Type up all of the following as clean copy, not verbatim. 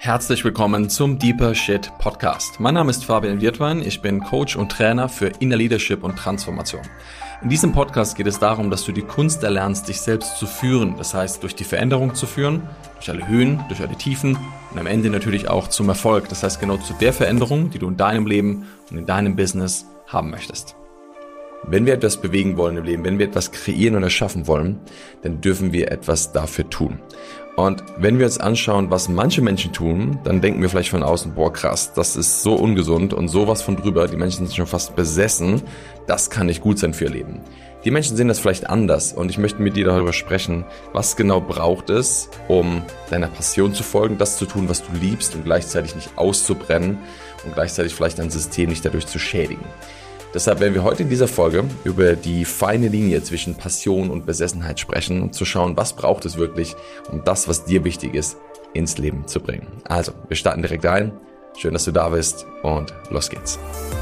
Herzlich willkommen zum Deeper Shit Podcast. Mein Name ist Fabian Wirtwein, ich bin Coach und Trainer für Inner Leadership und Transformation. In diesem Podcast geht es darum, dass du die Kunst erlernst, dich selbst zu führen. Das heißt, durch die Veränderung zu führen, durch alle Höhen, durch alle Tiefen und am Ende natürlich auch zum Erfolg. Das heißt, genau zu der Veränderung, die du in deinem Leben und in deinem Business haben möchtest. Wenn wir etwas bewegen wollen im Leben, wenn wir etwas kreieren und erschaffen wollen, dann dürfen wir etwas dafür tun. Und wenn wir uns anschauen, was manche Menschen tun, dann denken wir vielleicht von außen, boah krass, das ist so ungesund und sowas von drüber, die Menschen sind schon fast besessen, das kann nicht gut sein für ihr Leben. Die Menschen sehen das vielleicht anders und ich möchte mit dir darüber sprechen, was genau braucht es, um deiner Passion zu folgen, das zu tun, was du liebst und gleichzeitig nicht auszubrennen und gleichzeitig vielleicht dein System nicht dadurch zu schädigen. Deshalb werden wir heute in dieser Folge über die feine Linie zwischen Passion und Besessenheit sprechen und zu schauen, was braucht es wirklich, um das, was dir wichtig ist, ins Leben zu bringen. Also, wir starten direkt ein. Schön, dass du da bist und los geht's.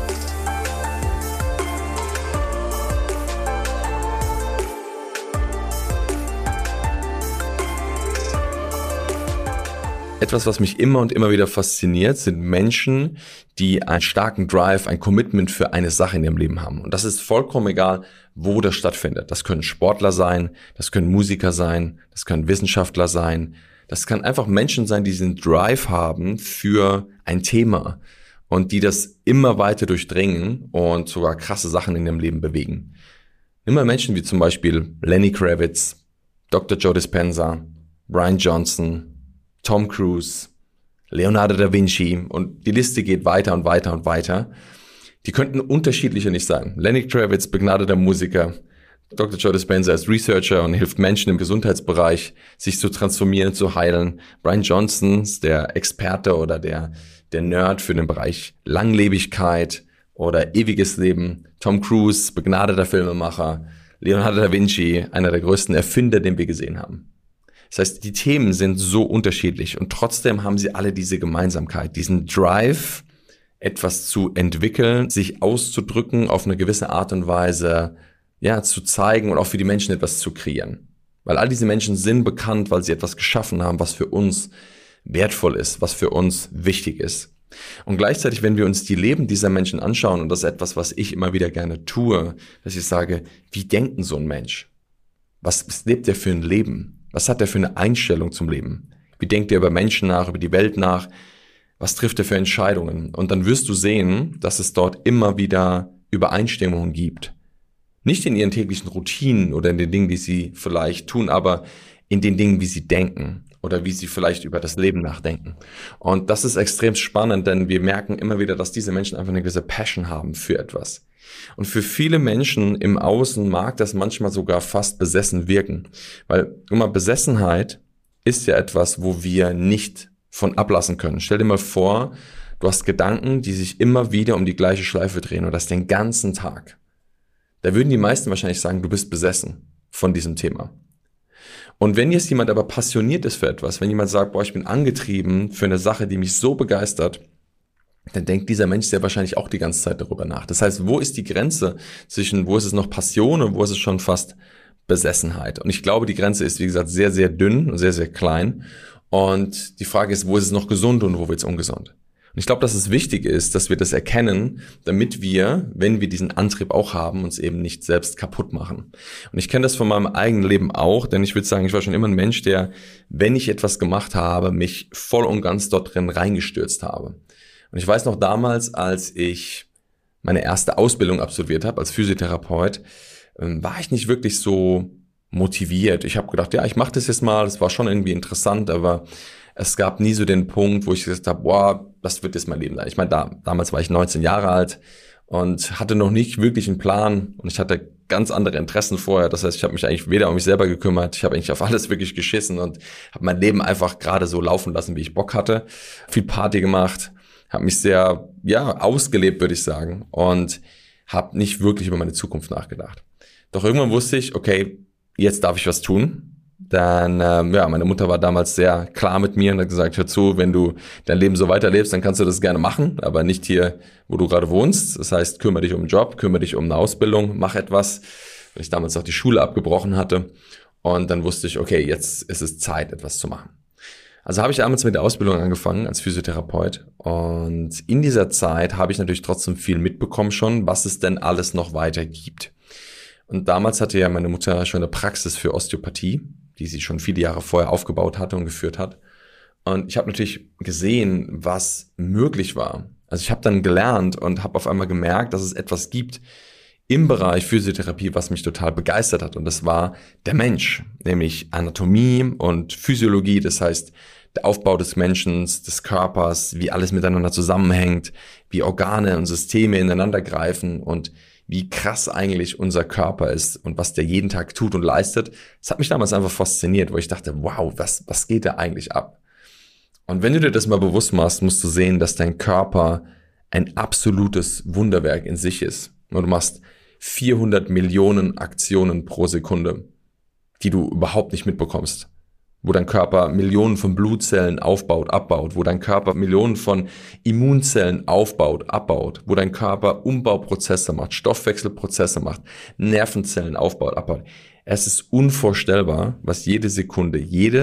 Etwas, was mich immer und immer wieder fasziniert, sind Menschen, die einen starken Drive, ein Commitment für eine Sache in ihrem Leben haben. Und das ist vollkommen egal, wo das stattfindet. Das können Sportler sein, das können Musiker sein, das können Wissenschaftler sein. Das kann einfach Menschen sein, die diesen Drive haben für ein Thema und die das immer weiter durchdringen und sogar krasse Sachen in ihrem Leben bewegen. Immer Menschen wie zum Beispiel Lenny Kravitz, Dr. Joe Dispenza, Brian Johnson, Tom Cruise, Leonardo da Vinci und die Liste geht weiter und weiter und weiter. Die könnten unterschiedlicher nicht sein. Lenny Kravitz, begnadeter Musiker, Dr. Joe Dispenza ist Researcher und hilft Menschen im Gesundheitsbereich, sich zu transformieren, zu heilen. Brian Johnson ist der Experte oder der Nerd für den Bereich Langlebigkeit oder ewiges Leben. Tom Cruise, begnadeter Filmemacher. Leonardo da Vinci, einer der größten Erfinder, den wir gesehen haben. Das heißt, die Themen sind so unterschiedlich und trotzdem haben sie alle diese Gemeinsamkeit, diesen Drive, etwas zu entwickeln, sich auszudrücken, auf eine gewisse Art und Weise, ja, zu zeigen und auch für die Menschen etwas zu kreieren. Weil all diese Menschen sind bekannt, weil sie etwas geschaffen haben, was für uns wertvoll ist, was für uns wichtig ist. Und gleichzeitig, wenn wir uns die Leben dieser Menschen anschauen, und das ist etwas, was ich immer wieder gerne tue, dass ich sage, wie denkt denn so ein Mensch? Was lebt er für ein Leben? Was hat er für eine Einstellung zum Leben? Wie denkt er über Menschen nach, über die Welt nach? Was trifft er für Entscheidungen? Und dann wirst du sehen, dass es dort immer wieder Übereinstimmungen gibt. Nicht in ihren täglichen Routinen oder in den Dingen, die sie vielleicht tun, aber in den Dingen, wie sie denken oder wie sie vielleicht über das Leben nachdenken. Und das ist extrem spannend, denn wir merken immer wieder, dass diese Menschen einfach eine gewisse Passion haben für etwas. Und für viele Menschen im Außen mag das manchmal sogar fast besessen wirken. Weil, guck mal, Besessenheit ist ja etwas, wo wir nicht von ablassen können. Stell dir mal vor, du hast Gedanken, die sich immer wieder um die gleiche Schleife drehen und das den ganzen Tag. Da würden die meisten wahrscheinlich sagen, du bist besessen von diesem Thema. Und wenn jetzt jemand aber passioniert ist für etwas, wenn jemand sagt, boah, ich bin angetrieben für eine Sache, die mich so begeistert, dann denkt dieser Mensch sehr wahrscheinlich auch die ganze Zeit darüber nach. Das heißt, wo ist die Grenze zwischen, wo ist es noch Passion und wo ist es schon fast Besessenheit? Und ich glaube, die Grenze ist, wie gesagt, sehr, sehr dünn und sehr, sehr klein. Und die Frage ist, wo ist es noch gesund und wo wird es ungesund? Und ich glaube, dass es wichtig ist, dass wir das erkennen, damit wir, wenn wir diesen Antrieb auch haben, uns eben nicht selbst kaputt machen. Und ich kenne das von meinem eigenen Leben auch, denn ich würde sagen, ich war schon immer ein Mensch, der, wenn ich etwas gemacht habe, mich voll und ganz dort drin reingestürzt habe. Und ich weiß noch damals, als ich meine erste Ausbildung absolviert habe als Physiotherapeut, war ich nicht wirklich so motiviert. Ich habe gedacht, ja, ich mache das jetzt mal, das war schon irgendwie interessant, aber es gab nie so den Punkt, wo ich gesagt habe, boah, das wird jetzt mein Leben sein. Ich meine, damals war ich 19 Jahre alt und hatte noch nicht wirklich einen Plan und ich hatte ganz andere Interessen vorher. Das heißt, ich habe mich eigentlich weder um mich selber gekümmert, ich habe eigentlich auf alles wirklich geschissen und habe mein Leben einfach gerade so laufen lassen, wie ich Bock hatte. Viel Party gemacht, habe mich sehr, ja, ausgelebt, würde ich sagen, und habe nicht wirklich über meine Zukunft nachgedacht. Doch irgendwann wusste ich, okay, jetzt darf ich was tun. Dann, meine Mutter war damals sehr klar mit mir und hat gesagt, hör zu, wenn du dein Leben so weiterlebst, dann kannst du das gerne machen, aber nicht hier, wo du gerade wohnst. Das heißt, kümmere dich um einen Job, kümmere dich um eine Ausbildung, mach etwas, weil ich damals auch die Schule abgebrochen hatte. Und dann wusste ich, okay, jetzt ist es Zeit, etwas zu machen. Also habe ich damals mit der Ausbildung angefangen als Physiotherapeut und in dieser Zeit habe ich natürlich trotzdem viel mitbekommen schon, was es denn alles noch weiter gibt. Und damals hatte ja meine Mutter schon eine Praxis für Osteopathie, die sie schon viele Jahre vorher aufgebaut hatte und geführt hat. Und ich habe natürlich gesehen, was möglich war. Also ich habe dann gelernt und habe auf einmal gemerkt, dass es etwas gibt im Bereich Physiotherapie, was mich total begeistert hat. Und das war der Mensch, nämlich Anatomie und Physiologie. Das heißt, der Aufbau des Menschen, des Körpers, wie alles miteinander zusammenhängt, wie Organe und Systeme ineinander greifen und wie krass eigentlich unser Körper ist und was der jeden Tag tut und leistet. Das hat mich damals einfach fasziniert, wo ich dachte, wow, was geht da eigentlich ab? Und wenn du dir das mal bewusst machst, musst du sehen, dass dein Körper ein absolutes Wunderwerk in sich ist. Und du machst 400 Millionen Aktionen pro Sekunde, die du überhaupt nicht mitbekommst. Wo dein Körper Millionen von Blutzellen aufbaut, abbaut, wo dein Körper Millionen von Immunzellen aufbaut, abbaut, wo dein Körper Umbauprozesse macht, Stoffwechselprozesse macht, Nervenzellen aufbaut, abbaut. Es ist unvorstellbar, was jede Sekunde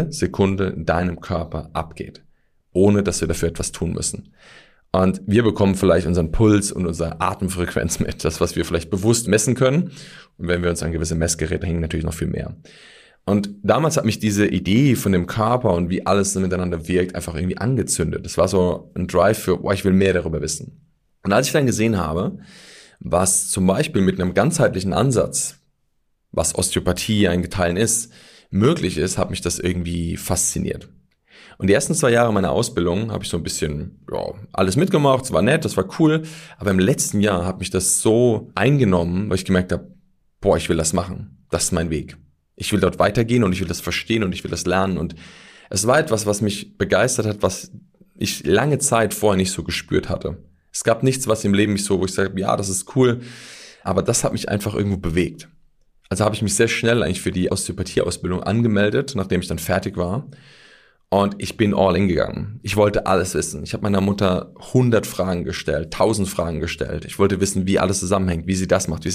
in deinem Körper abgeht, ohne dass wir dafür etwas tun müssen. Und wir bekommen vielleicht unseren Puls und unsere Atemfrequenz mit, das, was wir vielleicht bewusst messen können. Und wenn wir uns an gewisse Messgeräte hängen, natürlich noch viel mehr. Und damals hat mich diese Idee von dem Körper und wie alles miteinander wirkt einfach irgendwie angezündet. Das war so ein Drive für, ich will mehr darüber wissen. Und als ich dann gesehen habe, was zum Beispiel mit einem ganzheitlichen Ansatz, was Osteopathie ein Teil ist, möglich ist, hat mich das irgendwie fasziniert. Und die ersten 2 Jahre meiner Ausbildung habe ich so ein bisschen alles mitgemacht, es war nett, das war cool. Aber im letzten Jahr hat mich das so eingenommen, weil ich gemerkt habe, ich will das machen, das ist mein Weg. Ich will dort weitergehen und ich will das verstehen und ich will das lernen. Und es war etwas, was mich begeistert hat, was ich lange Zeit vorher nicht so gespürt hatte. Es gab nichts, was im Leben mich so, wo ich sage, ja, das ist cool. Aber das hat mich einfach irgendwo bewegt. Also habe ich mich sehr schnell eigentlich für die Osteopathie-Ausbildung angemeldet, nachdem ich dann fertig war. Und ich bin all in gegangen. Ich wollte alles wissen. Ich habe meiner Mutter 100 Fragen gestellt, 1000 Fragen gestellt. Ich wollte wissen, wie alles zusammenhängt, wie sie das macht.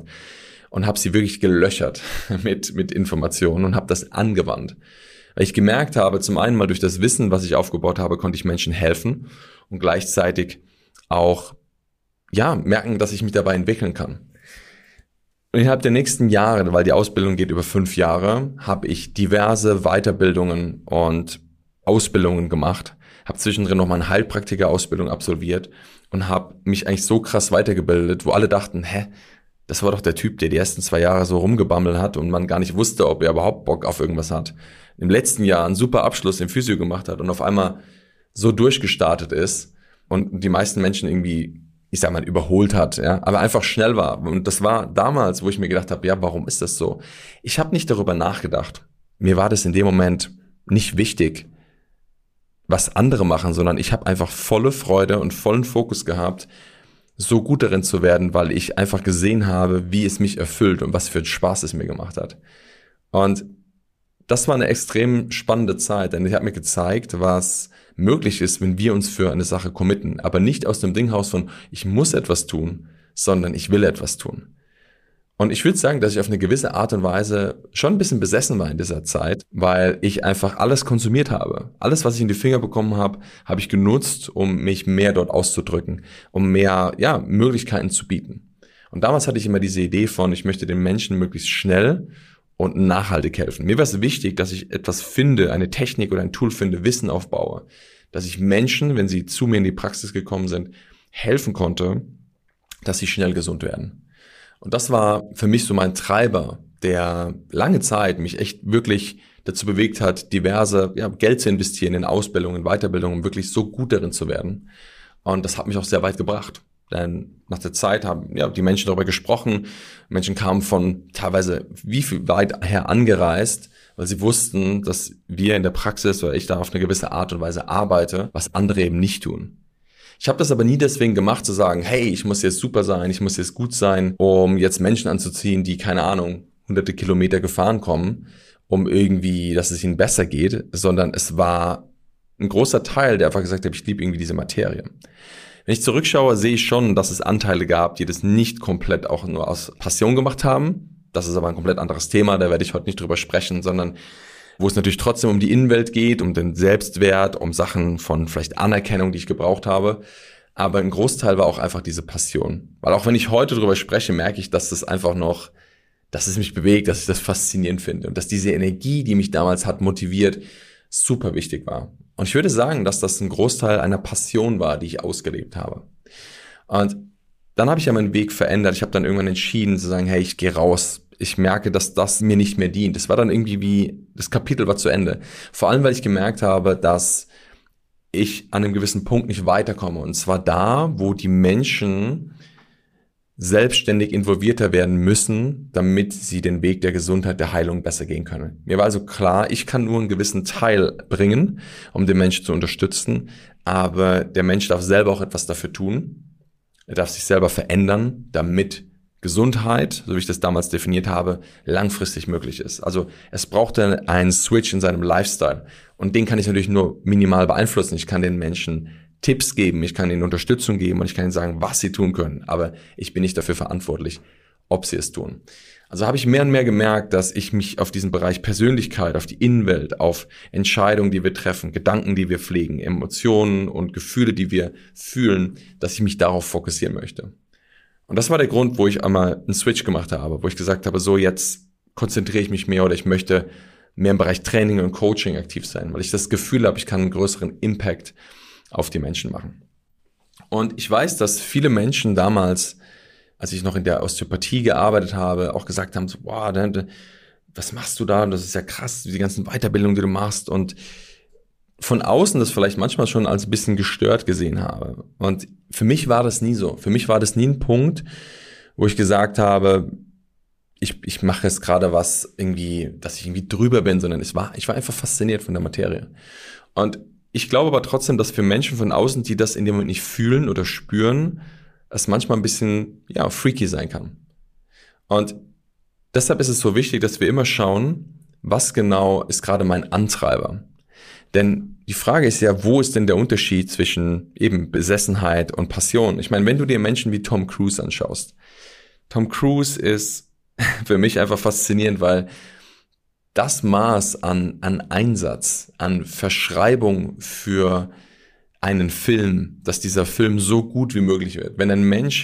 Und habe sie wirklich gelöchert mit Informationen und habe das angewandt. Weil ich gemerkt habe, zum einen mal durch das Wissen, was ich aufgebaut habe, konnte ich Menschen helfen und gleichzeitig auch merken, dass ich mich dabei entwickeln kann. Und innerhalb der nächsten Jahre, weil die Ausbildung geht über 5 Jahre, habe ich diverse Weiterbildungen und Ausbildungen gemacht, habe zwischendrin noch mal eine Heilpraktiker-Ausbildung absolviert und habe mich eigentlich so krass weitergebildet, wo alle dachten, das war doch der Typ, der die ersten 2 Jahre so rumgebammelt hat und man gar nicht wusste, ob er überhaupt Bock auf irgendwas hat. Im letzten Jahr einen super Abschluss in Physio gemacht hat und auf einmal so durchgestartet ist und die meisten Menschen irgendwie, ich sag mal, überholt hat, aber einfach schnell war. Und das war damals, wo ich mir gedacht habe, warum ist das so? Ich habe nicht darüber nachgedacht. Mir war das in dem Moment nicht wichtig, was andere machen, sondern ich habe einfach volle Freude und vollen Fokus gehabt, so gut darin zu werden, weil ich einfach gesehen habe, wie es mich erfüllt und was für einen Spaß es mir gemacht hat. Und das war eine extrem spannende Zeit, denn ich habe mir gezeigt, was möglich ist, wenn wir uns für eine Sache committen, aber nicht aus dem Dinghaus von, ich muss etwas tun, sondern ich will etwas tun. Und ich würde sagen, dass ich auf eine gewisse Art und Weise schon ein bisschen besessen war in dieser Zeit, weil ich einfach alles konsumiert habe. Alles, was ich in die Finger bekommen habe, habe ich genutzt, um mich mehr dort auszudrücken, um mehr Möglichkeiten zu bieten. Und damals hatte ich immer diese Idee von, ich möchte den Menschen möglichst schnell und nachhaltig helfen. Mir war es wichtig, dass ich etwas finde, eine Technik oder ein Tool finde, Wissen aufbaue, dass ich Menschen, wenn sie zu mir in die Praxis gekommen sind, helfen konnte, dass sie schnell gesund werden. Und das war für mich so mein Treiber, der lange Zeit mich echt wirklich dazu bewegt hat, diverse Geld zu investieren in Ausbildung, in Weiterbildung, um wirklich so gut darin zu werden. Und das hat mich auch sehr weit gebracht. Denn nach der Zeit haben die Menschen darüber gesprochen. Menschen kamen von teilweise wie viel weit her angereist, weil sie wussten, dass wir in der Praxis oder ich da auf eine gewisse Art und Weise arbeite, was andere eben nicht tun. Ich habe das aber nie deswegen gemacht, zu sagen, hey, ich muss jetzt super sein, ich muss jetzt gut sein, um jetzt Menschen anzuziehen, die, keine Ahnung, hunderte Kilometer gefahren kommen, um irgendwie, dass es ihnen besser geht, sondern es war ein großer Teil, der einfach gesagt hat, ich liebe irgendwie diese Materie. Wenn ich zurückschaue, sehe ich schon, dass es Anteile gab, die das nicht komplett auch nur aus Passion gemacht haben. Das ist aber ein komplett anderes Thema, da werde ich heute nicht drüber sprechen, sondern wo es natürlich trotzdem um die Innenwelt geht, um den Selbstwert, um Sachen von vielleicht Anerkennung, die ich gebraucht habe. Aber ein Großteil war auch einfach diese Passion. Weil auch wenn ich heute drüber spreche, merke ich, dass das einfach noch, dass es mich bewegt, dass ich das faszinierend finde und dass diese Energie, die mich damals hat motiviert, super wichtig war. Und ich würde sagen, dass das ein Großteil einer Passion war, die ich ausgelebt habe. Und dann habe ich ja meinen Weg verändert. Ich habe dann irgendwann entschieden zu sagen, hey, ich gehe raus. Ich merke, dass das mir nicht mehr dient. Das war dann irgendwie wie, das Kapitel war zu Ende. Vor allem, weil ich gemerkt habe, dass ich an einem gewissen Punkt nicht weiterkomme. Und zwar da, wo die Menschen selbstständig involvierter werden müssen, damit sie den Weg der Gesundheit, der Heilung besser gehen können. Mir war also klar, ich kann nur einen gewissen Teil bringen, um den Menschen zu unterstützen, aber der Mensch darf selber auch etwas dafür tun. Er darf sich selber verändern, damit Gesundheit, so wie ich das damals definiert habe, langfristig möglich ist. Also es brauchte einen Switch in seinem Lifestyle und den kann ich natürlich nur minimal beeinflussen. Ich kann den Menschen Tipps geben, ich kann ihnen Unterstützung geben und ich kann ihnen sagen, was sie tun können, aber ich bin nicht dafür verantwortlich, ob sie es tun. Also habe ich mehr und mehr gemerkt, dass ich mich auf diesen Bereich Persönlichkeit, auf die Innenwelt, auf Entscheidungen, die wir treffen, Gedanken, die wir pflegen, Emotionen und Gefühle, die wir fühlen, dass ich mich darauf fokussieren möchte. Und das war der Grund, wo ich einmal einen Switch gemacht habe, wo ich gesagt habe, so jetzt konzentriere ich mich mehr oder ich möchte mehr im Bereich Training und Coaching aktiv sein, weil ich das Gefühl habe, ich kann einen größeren Impact auf die Menschen machen. Und ich weiß, dass viele Menschen damals, als ich noch in der Osteopathie gearbeitet habe, auch gesagt haben, so, boah, was machst du da? Das ist ja krass, die ganzen Weiterbildungen, die du machst. Und von außen das vielleicht manchmal schon als ein bisschen gestört gesehen habe. Und für mich war das nie so. Für mich war das nie ein Punkt, wo ich gesagt habe, ich mache jetzt gerade was irgendwie, dass ich irgendwie drüber bin, sondern ich war einfach fasziniert von der Materie. Und ich glaube aber trotzdem, dass für Menschen von außen, die das in dem Moment nicht fühlen oder spüren, es manchmal ein bisschen, freaky sein kann. Und deshalb ist es so wichtig, dass wir immer schauen, was genau ist gerade mein Antreiber. Denn die Frage ist ja, wo ist denn der Unterschied zwischen eben Besessenheit und Passion? Ich meine, wenn du dir Menschen wie Tom Cruise anschaust. Tom Cruise ist für mich einfach faszinierend, weil das Maß an Einsatz, an Verschreibung für einen Film, dass dieser Film so gut wie möglich wird. Wenn ein Mensch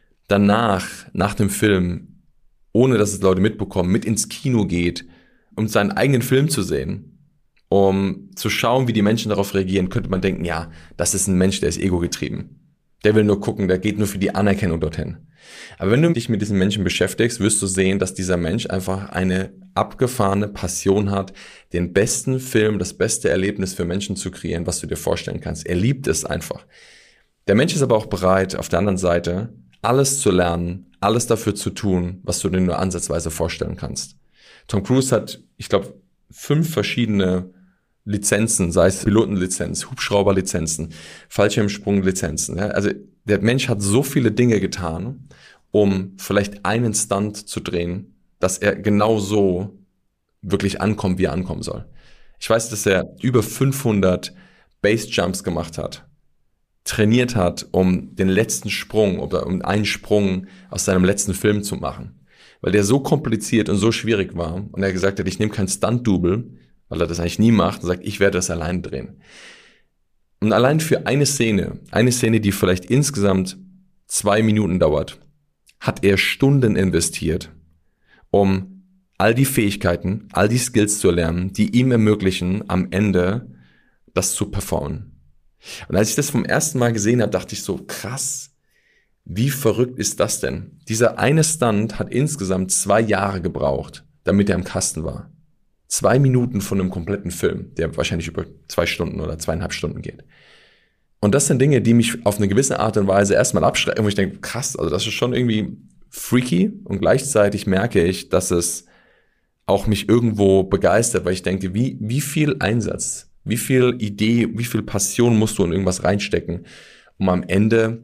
nach dem Film, ohne dass es Leute mitbekommen, mit ins Kino geht, um seinen eigenen Film zu sehen, um zu schauen, wie die Menschen darauf reagieren, könnte man denken, ja, das ist ein Mensch, der ist ego-getrieben. Der will nur gucken, der geht nur für die Anerkennung dorthin. Aber wenn du dich mit diesen Menschen beschäftigst, wirst du sehen, dass dieser Mensch einfach eine abgefahrene Passion hat, den besten Film, das beste Erlebnis für Menschen zu kreieren, was du dir vorstellen kannst. Er liebt es einfach. Der Mensch ist aber auch bereit, auf der anderen Seite, alles zu lernen, alles dafür zu tun, was du dir nur ansatzweise vorstellen kannst. Tom Cruise hat, ich glaube, 5 verschiedene Lizenzen, sei es Pilotenlizenz, Hubschrauberlizenzen, Fallschirmsprunglizenzen. Ja? Also der Mensch hat so viele Dinge getan, um vielleicht einen Stunt zu drehen, dass er genau so wirklich ankommt, wie er ankommen soll. Ich weiß, dass er über 500 Base-Jumps gemacht hat, trainiert hat, um den letzten Sprung oder um einen Sprung aus seinem letzten Film zu machen. Weil der so kompliziert und so schwierig war und er gesagt hat, ich nehme kein Stunt-Double, weil er das eigentlich nie macht, und sagt, ich werde das allein drehen. Und allein für eine Szene, die vielleicht insgesamt 2 Minuten dauert, hat er Stunden investiert, um all die Fähigkeiten, all die Skills zu erlernen, die ihm ermöglichen, am Ende das zu performen. Und als ich das vom ersten Mal gesehen habe, dachte ich so, krass, wie verrückt ist das denn? Dieser eine Stunt hat insgesamt 2 Jahre gebraucht, damit er im Kasten war. 2 Minuten von einem kompletten Film, der wahrscheinlich über 2 Stunden oder 2,5 Stunden geht. Und das sind Dinge, die mich auf eine gewisse Art und Weise erstmal abschrecken, wo ich denke, krass, also das ist schon irgendwie freaky und gleichzeitig merke ich, dass es auch mich irgendwo begeistert, weil ich denke, wie viel Einsatz, wie viel Idee, wie viel Passion musst du in irgendwas reinstecken, um am Ende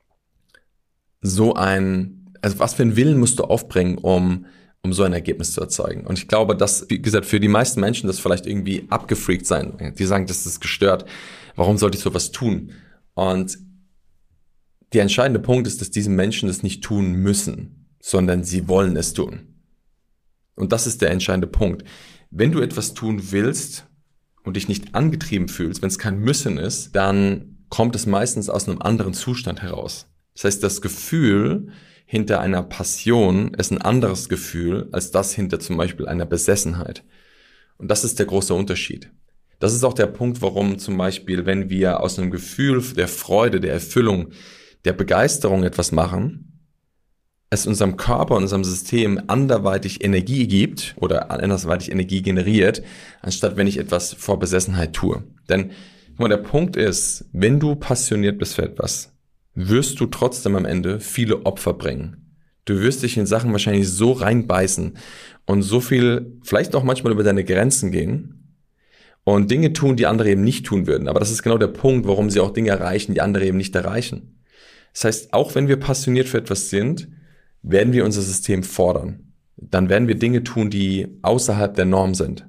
also was für einen Willen musst du aufbringen, um so ein Ergebnis zu erzeugen. Und ich glaube, dass, wie gesagt, für die meisten Menschen das vielleicht irgendwie abgefreakt sein. Die sagen, das ist gestört. Warum sollte ich sowas tun? Und der entscheidende Punkt ist, dass diese Menschen das nicht tun müssen, sondern sie wollen es tun. Und das ist der entscheidende Punkt. Wenn du etwas tun willst und dich nicht angetrieben fühlst, wenn es kein Müssen ist, dann kommt es meistens aus einem anderen Zustand heraus. Das heißt, das Gefühl hinter einer Passion ist ein anderes Gefühl als das hinter zum Beispiel einer Besessenheit. Und das ist der große Unterschied. Das ist auch der Punkt, warum zum Beispiel, wenn wir aus einem Gefühl der Freude, der Erfüllung, der Begeisterung etwas machen, es unserem Körper, unserem System anderweitig Energie gibt oder andersweitig Energie generiert, anstatt wenn ich etwas vor Besessenheit tue. Denn guck mal, der Punkt ist, wenn du passioniert bist für etwas, wirst du trotzdem am Ende viele Opfer bringen. Du wirst dich in Sachen wahrscheinlich so reinbeißen und so viel, vielleicht auch manchmal über deine Grenzen gehen und Dinge tun, die andere eben nicht tun würden. Aber das ist genau der Punkt, warum sie auch Dinge erreichen, die andere eben nicht erreichen. Das heißt, auch wenn wir passioniert für etwas sind, werden wir unser System fordern. Dann werden wir Dinge tun, die außerhalb der Norm sind.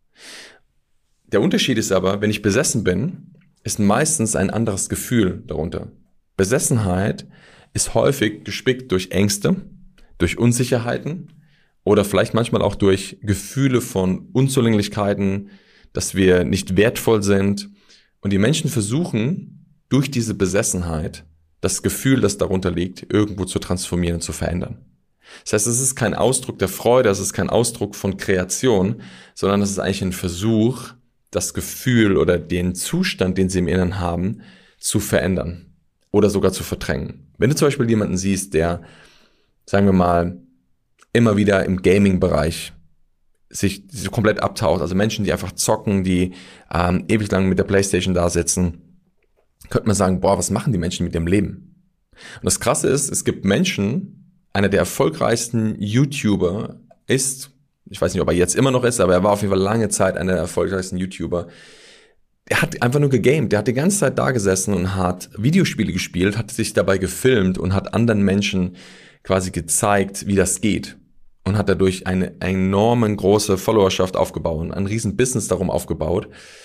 Der Unterschied ist aber, wenn ich besessen bin, ist meistens ein anderes Gefühl darunter. Besessenheit ist häufig gespickt durch Ängste, durch Unsicherheiten oder vielleicht manchmal auch durch Gefühle von Unzulänglichkeiten, dass wir nicht wertvoll sind. Und die Menschen versuchen, durch diese Besessenheit das Gefühl, das darunter liegt, irgendwo zu transformieren und zu verändern. Das heißt, es ist kein Ausdruck der Freude, es ist kein Ausdruck von Kreation, sondern es ist eigentlich ein Versuch, das Gefühl oder den Zustand, den sie im Inneren haben, zu verändern oder sogar zu verdrängen. Wenn du zum Beispiel jemanden siehst, der, sagen wir mal, immer wieder im Gaming-Bereich sich komplett abtaucht, also Menschen, die einfach zocken, die ewig lang mit der Playstation da sitzen, könnte man sagen, boah, was machen die Menschen mit ihrem Leben? Und das Krasse ist, es gibt Menschen, einer der erfolgreichsten YouTuber ist, ich weiß nicht, ob er jetzt immer noch ist, aber er war auf jeden Fall lange Zeit einer der erfolgreichsten YouTuber. Er hat einfach nur gegamed, der hat die ganze Zeit da gesessen und hat Videospiele gespielt, hat sich dabei gefilmt und hat anderen Menschen quasi gezeigt, wie das geht. Und hat dadurch eine enorme große Followerschaft aufgebaut und ein riesen Business darum aufgebaut.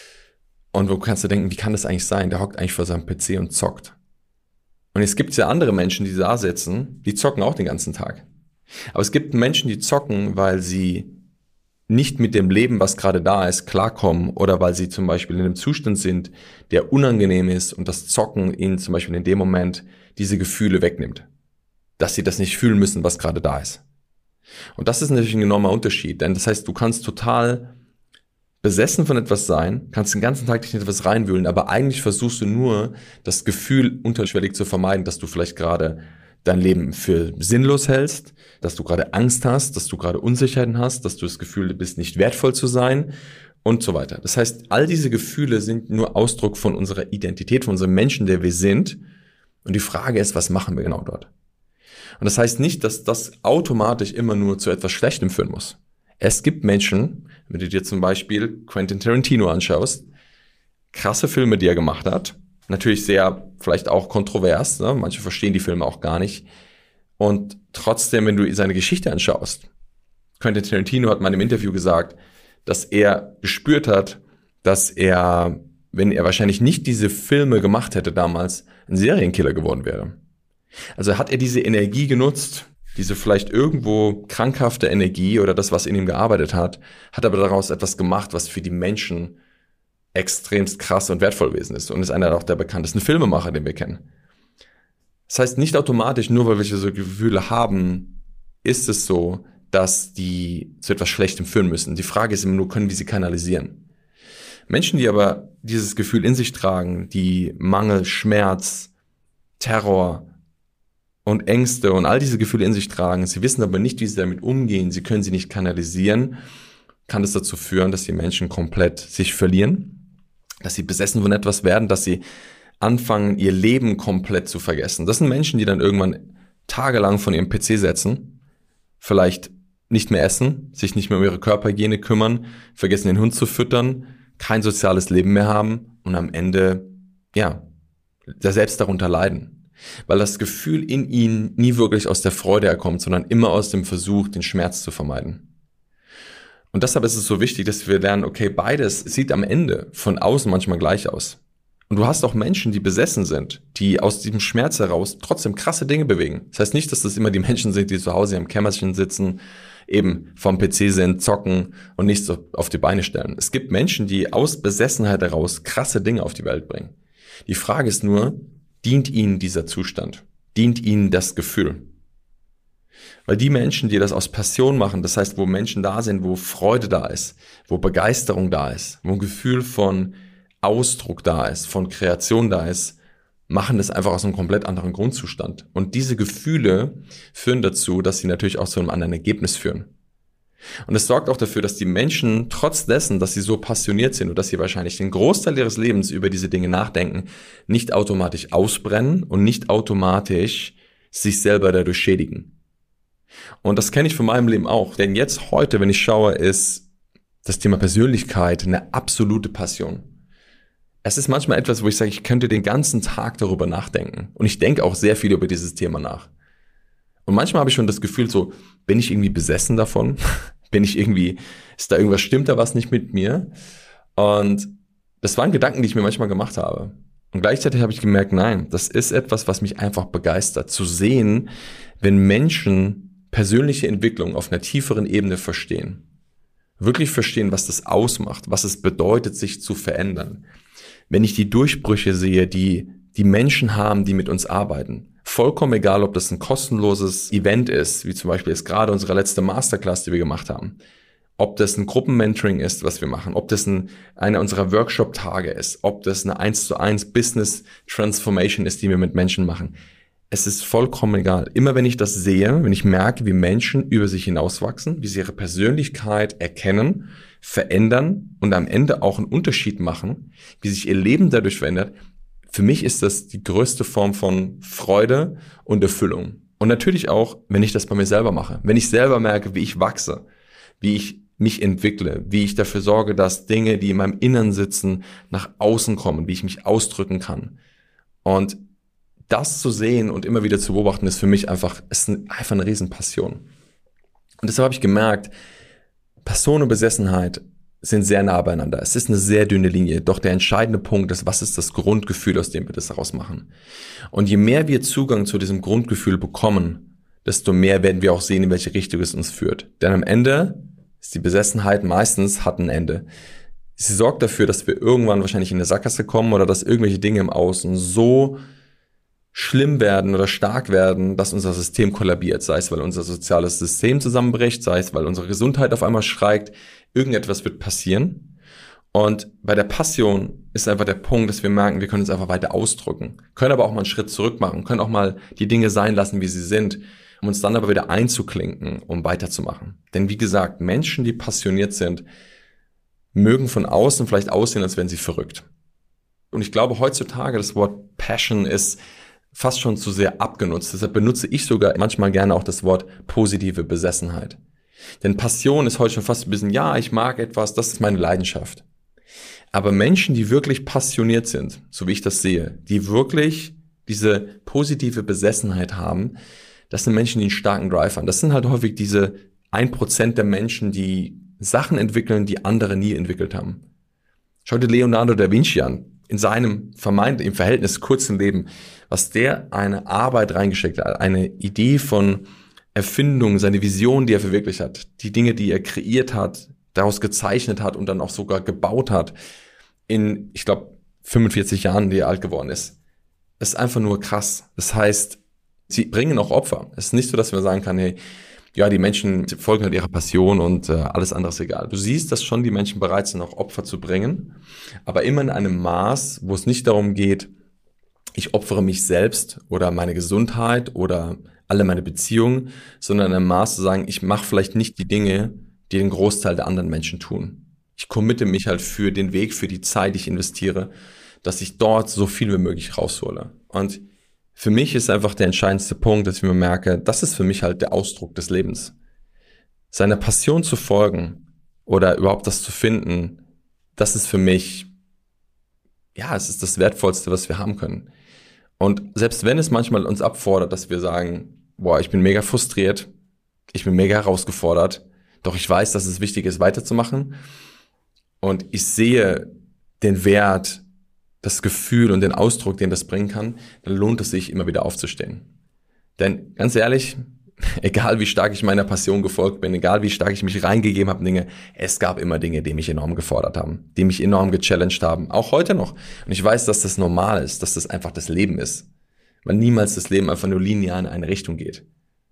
Und wo kannst du denken, wie kann das eigentlich sein? Der hockt eigentlich vor seinem PC und zockt. Und jetzt gibt es ja andere Menschen, die da sitzen, die zocken auch den ganzen Tag. Aber es gibt Menschen, die zocken, weil sie nicht mit dem Leben, was gerade da ist, klarkommen oder weil sie zum Beispiel in einem Zustand sind, der unangenehm ist und das Zocken ihnen zum Beispiel in dem Moment diese Gefühle wegnimmt. Dass sie das nicht fühlen müssen, was gerade da ist. Und das ist natürlich ein enormer Unterschied, denn das heißt, du kannst total besessen von etwas sein, kannst den ganzen Tag dich in etwas reinwühlen, aber eigentlich versuchst du nur, das Gefühl unterschwellig zu vermeiden, dass du vielleicht gerade dein Leben für sinnlos hältst, dass du gerade Angst hast, dass du gerade Unsicherheiten hast, dass du das Gefühl bist, nicht wertvoll zu sein und so weiter. Das heißt, all diese Gefühle sind nur Ausdruck von unserer Identität, von unserem Menschen, der wir sind. Und die Frage ist, was machen wir genau dort? Und das heißt nicht, dass das automatisch immer nur zu etwas Schlechtem führen muss. Es gibt Menschen, wenn du dir zum Beispiel Quentin Tarantino anschaust, krasse Filme, die er gemacht hat, natürlich sehr, vielleicht auch kontrovers, ne? Manche verstehen die Filme auch gar nicht. Und trotzdem, wenn du seine Geschichte anschaust, Quentin Tarantino hat mal im Interview gesagt, dass er gespürt hat, dass er, wenn er wahrscheinlich nicht diese Filme gemacht hätte damals, ein Serienkiller geworden wäre. Also hat er diese Energie genutzt, diese vielleicht irgendwo krankhafte Energie oder das, was in ihm gearbeitet hat aber daraus etwas gemacht, was für die Menschen extremst krass und wertvoll gewesen ist und ist einer auch der bekanntesten Filmemacher, den wir kennen. Das heißt, nicht automatisch, nur weil wir so Gefühle haben, ist es so, dass die zu etwas Schlechtem führen müssen. Die Frage ist immer nur, können wir sie kanalisieren? Menschen, die aber dieses Gefühl in sich tragen, die Mangel, Schmerz, Terror und Ängste und all diese Gefühle in sich tragen, sie wissen aber nicht, wie sie damit umgehen, sie können sie nicht kanalisieren, kann das dazu führen, dass die Menschen komplett sich verlieren, dass sie besessen von etwas werden, dass sie anfangen, ihr Leben komplett zu vergessen. Das sind Menschen, die dann irgendwann tagelang von ihrem PC setzen, vielleicht nicht mehr essen, sich nicht mehr um ihre Körperhygiene kümmern, vergessen den Hund zu füttern, kein soziales Leben mehr haben und am Ende, selbst darunter leiden. Weil das Gefühl in ihnen nie wirklich aus der Freude herkommt, sondern immer aus dem Versuch, den Schmerz zu vermeiden. Und deshalb ist es so wichtig, dass wir lernen, okay, beides sieht am Ende von außen manchmal gleich aus. Und du hast auch Menschen, die besessen sind, die aus diesem Schmerz heraus trotzdem krasse Dinge bewegen. Das heißt nicht, dass das immer die Menschen sind, die zu Hause im Kämmerchen sitzen, eben vom PC sind, zocken und nichts auf die Beine stellen. Es gibt Menschen, die aus Besessenheit heraus krasse Dinge auf die Welt bringen. Die Frage ist nur, dient ihnen dieser Zustand? Dient ihnen das Gefühl? Weil die Menschen, die das aus Passion machen, das heißt, wo Menschen da sind, wo Freude da ist, wo Begeisterung da ist, wo ein Gefühl von Ausdruck da ist, von Kreation da ist, machen das einfach aus einem komplett anderen Grundzustand. Und diese Gefühle führen dazu, dass sie natürlich auch zu einem anderen Ergebnis führen. Und es sorgt auch dafür, dass die Menschen trotz dessen, dass sie so passioniert sind und dass sie wahrscheinlich den Großteil ihres Lebens über diese Dinge nachdenken, nicht automatisch ausbrennen und nicht automatisch sich selber dadurch schädigen. Und das kenne ich von meinem Leben auch. Denn jetzt heute, wenn ich schaue, ist das Thema Persönlichkeit eine absolute Passion. Es ist manchmal etwas, wo ich sage, ich könnte den ganzen Tag darüber nachdenken. Und ich denke auch sehr viel über dieses Thema nach. Und manchmal habe ich schon das Gefühl so, bin ich irgendwie besessen davon? Stimmt da was nicht mit mir? Und das waren Gedanken, die ich mir manchmal gemacht habe. Und gleichzeitig habe ich gemerkt, nein, das ist etwas, was mich einfach begeistert. Zu sehen, wenn Menschen persönliche Entwicklung auf einer tieferen Ebene verstehen. Wirklich verstehen, was das ausmacht, was es bedeutet, sich zu verändern. Wenn ich die Durchbrüche sehe, die Menschen haben, die mit uns arbeiten, vollkommen egal, ob das ein kostenloses Event ist, wie zum Beispiel jetzt gerade unsere letzte Masterclass, die wir gemacht haben, ob das ein Gruppenmentoring ist, was wir machen, ob das einer unserer Workshop-Tage ist, ob das eine 1:1 Business Transformation ist, die wir mit Menschen machen. Es ist vollkommen egal. Immer wenn ich das sehe, wenn ich merke, wie Menschen über sich hinauswachsen, wie sie ihre Persönlichkeit erkennen, verändern und am Ende auch einen Unterschied machen, wie sich ihr Leben dadurch verändert, für mich ist das die größte Form von Freude und Erfüllung. Und natürlich auch, wenn ich das bei mir selber mache. Wenn ich selber merke, wie ich wachse, wie ich mich entwickle, wie ich dafür sorge, dass Dinge, die in meinem Innern sitzen, nach außen kommen, wie ich mich ausdrücken kann. Und das zu sehen und immer wieder zu beobachten, ist für mich einfach eine Riesenpassion. Und deshalb habe ich gemerkt, Passion und Besessenheit sind sehr nah beieinander. Es ist eine sehr dünne Linie, doch der entscheidende Punkt ist, was ist das Grundgefühl, aus dem wir das daraus machen. Und je mehr wir Zugang zu diesem Grundgefühl bekommen, desto mehr werden wir auch sehen, in welche Richtung es uns führt. Denn am Ende ist die Besessenheit hat ein Ende. Sie sorgt dafür, dass wir irgendwann wahrscheinlich in eine Sackgasse kommen oder dass irgendwelche Dinge im Außen so schlimm werden oder stark werden, dass unser System kollabiert, sei es, weil unser soziales System zusammenbricht, sei es, weil unsere Gesundheit auf einmal streikt, irgendetwas wird passieren. Und bei der Passion ist einfach der Punkt, dass wir merken, wir können uns einfach weiter ausdrücken, können aber auch mal einen Schritt zurück machen, können auch mal die Dinge sein lassen, wie sie sind, um uns dann aber wieder einzuklinken, um weiterzumachen. Denn wie gesagt, Menschen, die passioniert sind, mögen von außen vielleicht aussehen, als wären sie verrückt. Und ich glaube, heutzutage das Wort Passion ist fast schon zu sehr abgenutzt. Deshalb benutze ich sogar manchmal gerne auch das Wort positive Besessenheit. Denn Passion ist heute schon fast ein bisschen, ja, ich mag etwas, das ist meine Leidenschaft. Aber Menschen, die wirklich passioniert sind, so wie ich das sehe, die wirklich diese positive Besessenheit haben, das sind Menschen, die einen starken Drive haben. Das sind halt häufig diese 1% der Menschen, die Sachen entwickeln, die andere nie entwickelt haben. Schau dir Leonardo da Vinci an. In seinem im Verhältnis kurzen Leben, was der eine Arbeit reingesteckt hat, eine Idee von Erfindung, seine Vision, die er verwirklicht hat, die Dinge, die er kreiert hat, daraus gezeichnet hat und dann auch sogar gebaut hat, in, ich glaube, 45 Jahren, die er alt geworden ist. Das ist einfach nur krass. Das heißt, sie bringen auch Opfer. Es ist nicht so, dass man sagen kann, hey, ja, die Menschen folgen halt ihrer Passion und alles andere ist egal. Du siehst, dass schon die Menschen bereit sind, auch Opfer zu bringen, aber immer in einem Maß, wo es nicht darum geht, ich opfere mich selbst oder meine Gesundheit oder alle meine Beziehungen, sondern in einem Maß zu sagen, ich mache vielleicht nicht die Dinge, die den Großteil der anderen Menschen tun. Ich committe mich halt für den Weg, für die Zeit, die ich investiere, dass ich dort so viel wie möglich raushole. Und für mich ist einfach der entscheidendste Punkt, dass ich mir merke, das ist für mich halt der Ausdruck des Lebens. Seiner Passion zu folgen oder überhaupt das zu finden, das ist für mich, ja, es ist das Wertvollste, was wir haben können. Und selbst wenn es manchmal uns abfordert, dass wir sagen, boah, ich bin mega frustriert, ich bin mega herausgefordert, doch ich weiß, dass es wichtig ist, weiterzumachen und ich sehe den Wert, das Gefühl und den Ausdruck, den das bringen kann, dann lohnt es sich, immer wieder aufzustehen. Denn ganz ehrlich, egal wie stark ich meiner Passion gefolgt bin, egal wie stark ich mich reingegeben habe in Dinge, es gab immer Dinge, die mich enorm gefordert haben, die mich enorm gechallenged haben, auch heute noch. Und ich weiß, dass das normal ist, dass das einfach das Leben ist, weil niemals das Leben einfach nur linear in eine Richtung geht.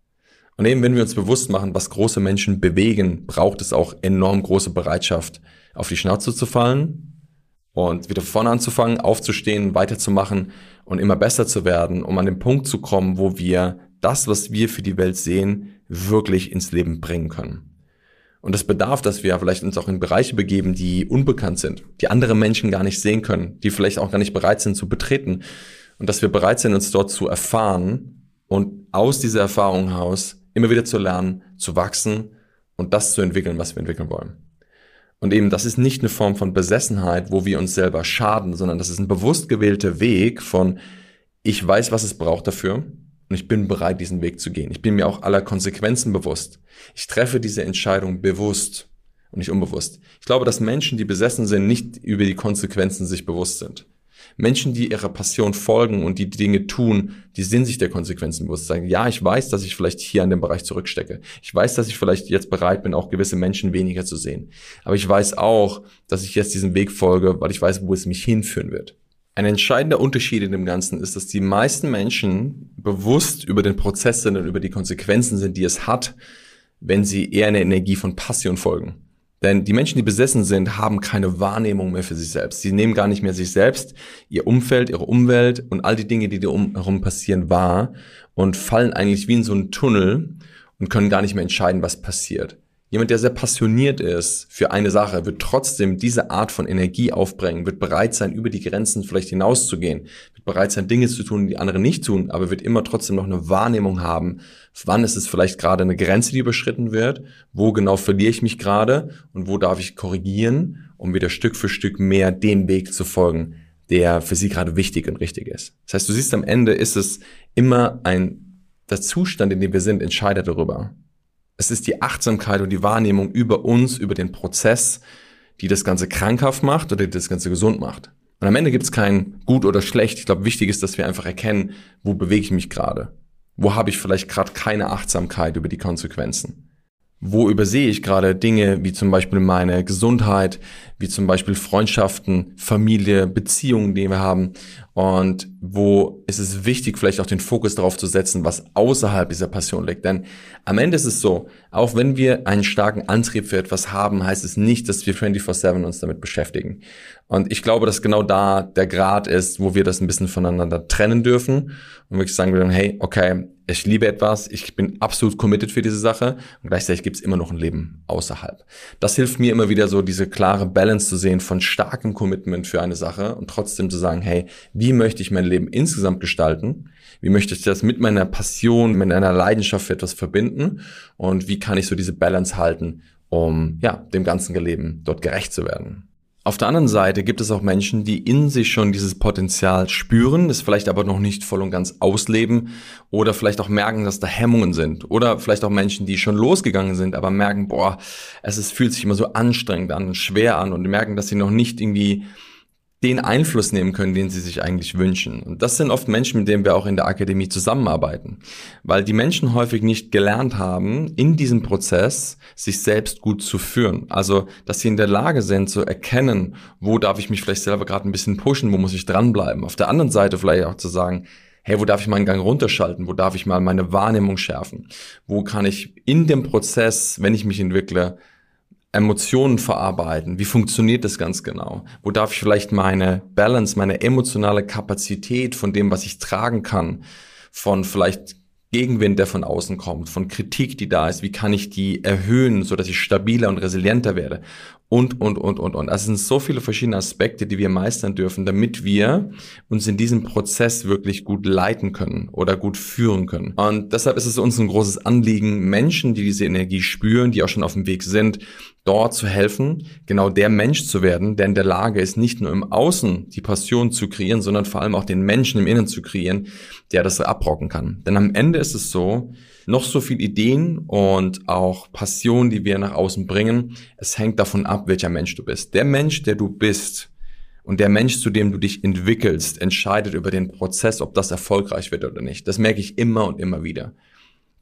Und eben, wenn wir uns bewusst machen, was große Menschen bewegen, braucht es auch enorm große Bereitschaft, auf die Schnauze zu fallen und wieder vorne anzufangen, aufzustehen, weiterzumachen und immer besser zu werden, um an den Punkt zu kommen, wo wir das, was wir für die Welt sehen, wirklich ins Leben bringen können. Und das bedarf, dass wir vielleicht uns auch in Bereiche begeben, die unbekannt sind, die andere Menschen gar nicht sehen können, die vielleicht auch gar nicht bereit sind zu betreten. Und dass wir bereit sind, uns dort zu erfahren und aus dieser Erfahrung heraus immer wieder zu lernen, zu wachsen und das zu entwickeln, was wir entwickeln wollen. Und eben, das ist nicht eine Form von Besessenheit, wo wir uns selber schaden, sondern das ist ein bewusst gewählter Weg von, ich weiß, was es braucht dafür und ich bin bereit, diesen Weg zu gehen. Ich bin mir auch aller Konsequenzen bewusst. Ich treffe diese Entscheidung bewusst und nicht unbewusst. Ich glaube, dass Menschen, die besessen sind, nicht über die Konsequenzen sich bewusst sind. Menschen, die ihrer Passion folgen und die Dinge tun, die sind sich der Konsequenzen bewusst. Sagen, ja, ich weiß, dass ich vielleicht hier an dem Bereich zurückstecke. Ich weiß, dass ich vielleicht jetzt bereit bin, auch gewisse Menschen weniger zu sehen. Aber ich weiß auch, dass ich jetzt diesen Weg folge, weil ich weiß, wo es mich hinführen wird. Ein entscheidender Unterschied in dem Ganzen ist, dass die meisten Menschen bewusst über den Prozess sind und über die Konsequenzen sind, die es hat, wenn sie eher einer Energie von Passion folgen. Denn die Menschen, die besessen sind, haben keine Wahrnehmung mehr für sich selbst. Sie nehmen gar nicht mehr sich selbst, ihr Umfeld, ihre Umwelt und all die Dinge, die herum passieren, wahr und fallen eigentlich wie in so einen Tunnel und können gar nicht mehr entscheiden, was passiert. Jemand, der sehr passioniert ist für eine Sache, wird trotzdem diese Art von Energie aufbringen, wird bereit sein, über die Grenzen vielleicht hinauszugehen, wird bereit sein, Dinge zu tun, die andere nicht tun, aber wird immer trotzdem noch eine Wahrnehmung haben, wann ist es vielleicht gerade eine Grenze, die überschritten wird, wo genau verliere ich mich gerade und wo darf ich korrigieren, um wieder Stück für Stück mehr dem Weg zu folgen, der für sie gerade wichtig und richtig ist. Das heißt, du siehst, am Ende ist es immer der Zustand, in dem wir sind, entscheidet darüber. Es ist die Achtsamkeit und die Wahrnehmung über uns, über den Prozess, die das Ganze krankhaft macht oder die das Ganze gesund macht. Und am Ende gibt es kein gut oder schlecht. Ich glaube, wichtig ist, dass wir einfach erkennen, wo bewege ich mich gerade? Wo habe ich vielleicht gerade keine Achtsamkeit über die Konsequenzen? Wo übersehe ich gerade Dinge wie zum Beispiel meine Gesundheit, wie zum Beispiel Freundschaften, Familie, Beziehungen, die wir haben? Und wo ist es wichtig, vielleicht auch den Fokus darauf zu setzen, was außerhalb dieser Passion liegt? Denn am Ende ist es so, auch wenn wir einen starken Antrieb für etwas haben, heißt es nicht, dass wir 24/7 uns damit beschäftigen. Und ich glaube, dass genau da der Grad ist, wo wir das ein bisschen voneinander trennen dürfen und wirklich sagen würden, hey, okay, ich liebe etwas, ich bin absolut committed für diese Sache und gleichzeitig gibt es immer noch ein Leben außerhalb. Das hilft mir immer wieder so, diese klare Balance zu sehen von starkem Commitment für eine Sache und trotzdem zu sagen, hey, wie möchte ich mein Leben insgesamt gestalten? Wie möchte ich das mit meiner Passion, mit einer Leidenschaft für etwas verbinden? Und wie kann ich so diese Balance halten, um dem ganzen Leben dort gerecht zu werden? Auf der anderen Seite gibt es auch Menschen, die in sich schon dieses Potenzial spüren, das vielleicht aber noch nicht voll und ganz ausleben oder vielleicht auch merken, dass da Hemmungen sind. Oder vielleicht auch Menschen, die schon losgegangen sind, aber merken, fühlt sich immer so anstrengend an, schwer an und merken, dass sie noch nicht irgendwie den Einfluss nehmen können, den sie sich eigentlich wünschen. Und das sind oft Menschen, mit denen wir auch in der Akademie zusammenarbeiten, weil die Menschen häufig nicht gelernt haben, in diesem Prozess sich selbst gut zu führen. Also, dass sie in der Lage sind zu erkennen, wo darf ich mich vielleicht selber gerade ein bisschen pushen, wo muss ich dranbleiben. Auf der anderen Seite vielleicht auch zu sagen, hey, wo darf ich meinen Gang runterschalten? Wo darf ich mal meine Wahrnehmung schärfen? Wo kann ich in dem Prozess, wenn ich mich entwickle, Emotionen verarbeiten? Wie funktioniert das ganz genau? Wo darf ich vielleicht meine Balance, meine emotionale Kapazität von dem, was ich tragen kann, von vielleicht Gegenwind, der von außen kommt, von Kritik, die da ist, wie kann ich die erhöhen, sodass ich stabiler und resilienter werde? Und. Also es sind so viele verschiedene Aspekte, die wir meistern dürfen, damit wir uns in diesem Prozess wirklich gut leiten können oder gut führen können. Und deshalb ist es uns ein großes Anliegen, Menschen, die diese Energie spüren, die auch schon auf dem Weg sind, dort zu helfen, genau der Mensch zu werden, der in der Lage ist, nicht nur im Außen die Passion zu kreieren, sondern vor allem auch den Menschen im Innen zu kreieren, der das abrocken kann. Denn am Ende ist es so, noch so viel Ideen und auch Passion, die wir nach außen bringen, es hängt davon ab, welcher Mensch du bist. Der Mensch, der du bist und der Mensch, zu dem du dich entwickelst, entscheidet über den Prozess, ob das erfolgreich wird oder nicht. Das merke ich immer und immer wieder.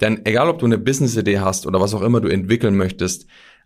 Denn egal, ob du eine Business-Idee hast oder was auch immer du entwickeln möchtest,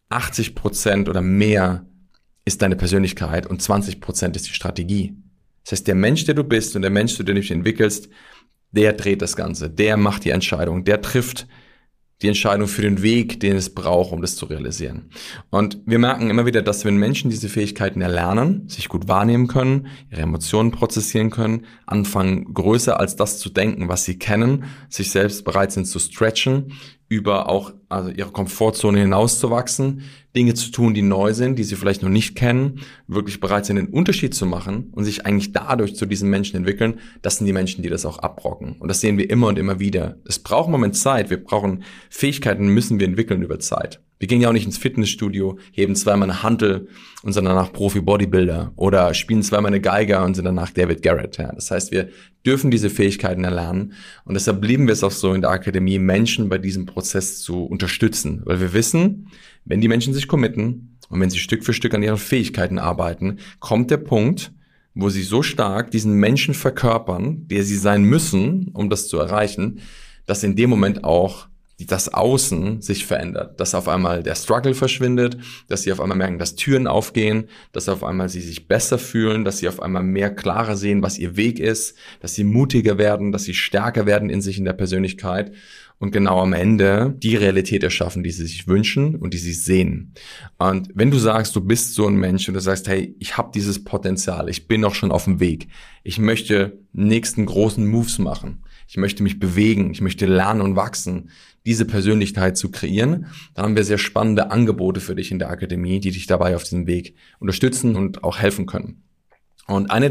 80% oder mehr ist deine Persönlichkeit und 20% ist die Strategie. Das heißt, der Mensch, der du bist und der Mensch, den du dich entwickelst, der dreht das Ganze, der macht die Entscheidung, der trifft die Entscheidung für den Weg, den es braucht, um das zu realisieren. Und wir merken immer wieder, dass wenn Menschen diese Fähigkeiten erlernen, sich gut wahrnehmen können, ihre Emotionen prozessieren können, anfangen größer als das zu denken, was sie kennen, sich selbst bereit sind zu stretchen, über auch ihre Komfortzone hinauszuwachsen, Dinge zu tun, die neu sind, die sie vielleicht noch nicht kennen, wirklich bereit sind, einen Unterschied zu machen und sich eigentlich dadurch zu diesen Menschen entwickeln, das sind die Menschen, die das auch abrocken. Und das sehen wir immer und immer wieder. Es braucht einen Moment Zeit, wir brauchen Fähigkeiten, müssen wir entwickeln über Zeit. Wir gehen ja auch nicht ins Fitnessstudio, heben zweimal eine Hantel und sind danach Profi-Bodybuilder oder spielen zweimal eine Geige und sind danach David Garrett. Ja. Das heißt, wir dürfen diese Fähigkeiten erlernen und deshalb lieben wir es auch so in der Akademie, Menschen bei diesem Prozess zu unterstützen, weil wir wissen, wenn die Menschen sich committen und wenn sie Stück für Stück an ihren Fähigkeiten arbeiten, kommt der Punkt, wo sie so stark diesen Menschen verkörpern, der sie sein müssen, um das zu erreichen, dass in dem Moment auch das Außen sich verändert, dass auf einmal der Struggle verschwindet, dass sie auf einmal merken, dass Türen aufgehen, dass auf einmal sie sich besser fühlen, dass sie auf einmal mehr klarer sehen, was ihr Weg ist, dass sie mutiger werden, dass sie stärker werden in sich in der Persönlichkeit und genau am Ende die Realität erschaffen, die sie sich wünschen und die sie sehen. Und wenn du sagst, du bist so ein Mensch und du sagst, hey, ich habe dieses Potenzial, ich bin auch schon auf dem Weg, ich möchte nächsten großen Moves machen, ich möchte mich bewegen, ich möchte lernen und wachsen, diese Persönlichkeit zu kreieren, dann haben wir sehr spannende Angebote für dich in der Akademie, die dich dabei auf diesem Weg unterstützen und auch helfen können. Und eine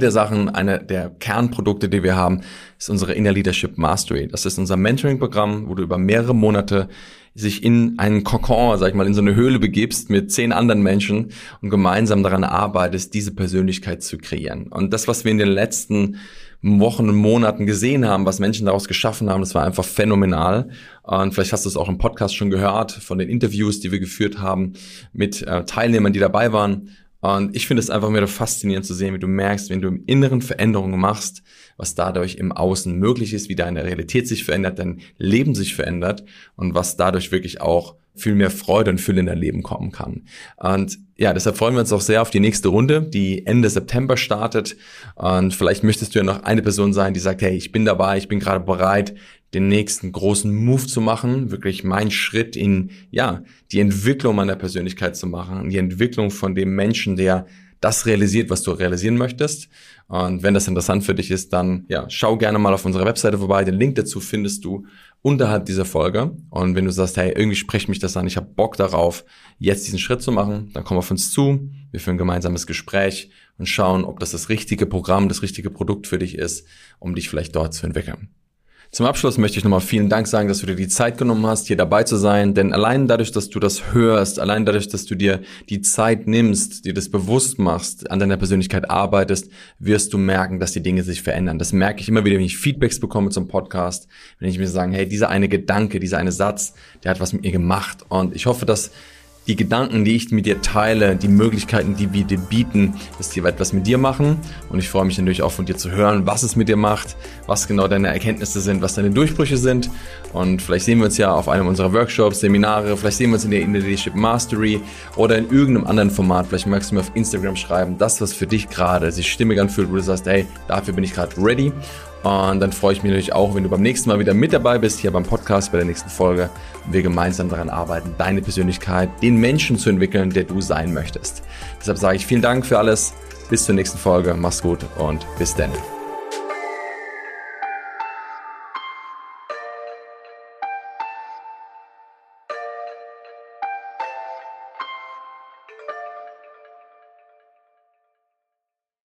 der Kernprodukte, die wir haben, ist unsere Inner Leadership Mastery. Das ist unser Mentoring-Programm, wo du über mehrere Monate sich in einen Kokon, in so eine Höhle begibst mit 10 anderen Menschen und gemeinsam daran arbeitest, diese Persönlichkeit zu kreieren. Und das, was wir in den letzten Wochen und Monaten gesehen haben, was Menschen daraus geschaffen haben, das war einfach phänomenal. Und vielleicht hast du es auch im Podcast schon gehört, von den Interviews, die wir geführt haben mit Teilnehmern, die dabei waren. Und ich finde es einfach wieder faszinierend zu sehen, wie du merkst, wenn du im Inneren Veränderungen machst, was dadurch im Außen möglich ist, wie deine Realität sich verändert, dein Leben sich verändert und was dadurch wirklich auch viel mehr Freude und Fülle in dein Leben kommen kann. Und ja, deshalb freuen wir uns auch sehr auf die nächste Runde, die Ende September startet. Und vielleicht möchtest du ja noch eine Person sein, die sagt, hey, ich bin dabei, ich bin gerade bereit, den nächsten großen Move zu machen, wirklich meinen Schritt in, die Entwicklung meiner Persönlichkeit zu machen, die Entwicklung von dem Menschen, der das realisiert, was du realisieren möchtest. Und wenn das interessant für dich ist, dann schau gerne mal auf unserer Webseite vorbei. Den Link dazu findest du unterhalb dieser Folge. Und wenn du sagst, hey, irgendwie spricht mich das an, ich habe Bock darauf, jetzt diesen Schritt zu machen, dann komm auf uns zu. Wir führen ein gemeinsames Gespräch und schauen, ob das richtige Programm, das richtige Produkt für dich ist, um dich vielleicht dort zu entwickeln. Zum Abschluss möchte ich nochmal vielen Dank sagen, dass du dir die Zeit genommen hast, hier dabei zu sein, denn allein dadurch, dass du das hörst, allein dadurch, dass du dir die Zeit nimmst, dir das bewusst machst, an deiner Persönlichkeit arbeitest, wirst du merken, dass die Dinge sich verändern. Das merke ich immer wieder, wenn ich Feedbacks bekomme zum Podcast, wenn ich mir sage, hey, dieser eine Gedanke, dieser eine Satz, der hat was mit mir gemacht und ich hoffe, dass die Gedanken, die ich mit dir teile, die Möglichkeiten, die wir dir bieten, dass die etwas mit dir machen. Und ich freue mich natürlich auch von dir zu hören, was es mit dir macht, was genau deine Erkenntnisse sind, was deine Durchbrüche sind. Und vielleicht sehen wir uns ja auf einem unserer Workshops, Seminare, vielleicht sehen wir uns in der Inner Leadership Mastery oder in irgendeinem anderen Format. Vielleicht magst du mir auf Instagram schreiben, das, was für dich gerade sich stimmig anfühlt, wo du sagst, hey, dafür bin ich gerade ready. Und dann freue ich mich natürlich auch, wenn du beim nächsten Mal wieder mit dabei bist, hier beim Podcast, bei der nächsten Folge und wir gemeinsam daran arbeiten, deine Persönlichkeit, den Menschen zu entwickeln, der du sein möchtest. Deshalb sage ich vielen Dank für alles, bis zur nächsten Folge, mach's gut und bis dann.